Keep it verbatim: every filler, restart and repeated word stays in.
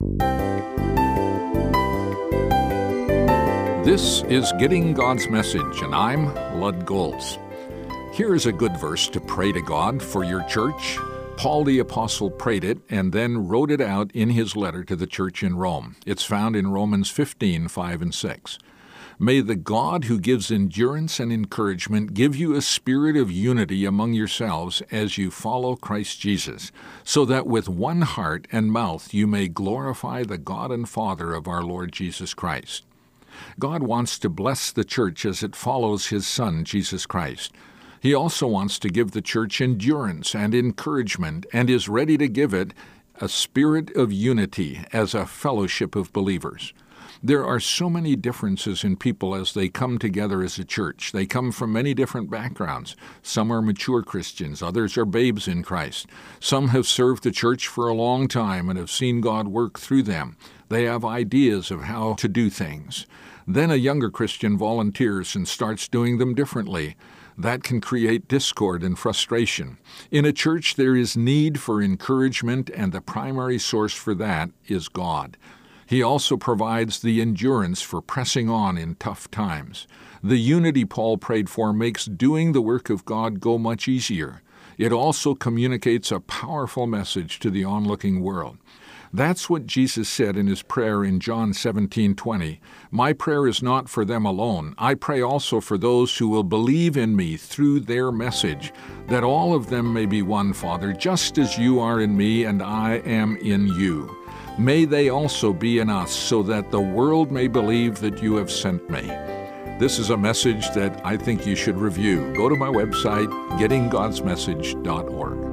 This is Getting God's Message, and I'm Lud Goltz. Here is a good verse to pray to God for your church. Paul the Apostle prayed it and then wrote it out in his letter to the church in Rome. It's found in Romans fifteen, five and six. May the God who gives endurance and encouragement give you a spirit of unity among yourselves as you follow Christ Jesus, so that with one heart and mouth you may glorify the God and Father of our Lord Jesus Christ. God wants to bless the church as it follows His Son, Jesus Christ. He also wants to give the church endurance and encouragement and is ready to give it a spirit of unity as a fellowship of believers. There are so many differences in people as they come together as a church. They come from many different backgrounds. Some are mature Christians, others are babes in Christ. Some have served the church for a long time and have seen God work through them. They have ideas of how to do things. Then a younger Christian volunteers and starts doing them differently. That can create discord and frustration. In a church, there is need for encouragement, and the primary source for that is God. He also provides the endurance for pressing on in tough times. The unity Paul prayed for makes doing the work of God go much easier. It also communicates a powerful message to the onlooking world. That's what Jesus said in his prayer in John seventeen twenty. My prayer is not for them alone. I pray also for those who will believe in me through their message, that all of them may be one, Father, just as you are in me and I am in you. May they also be in us, so that the world may believe that you have sent me. This is a message that I think you should review. Go to my website, getting gods message dot org.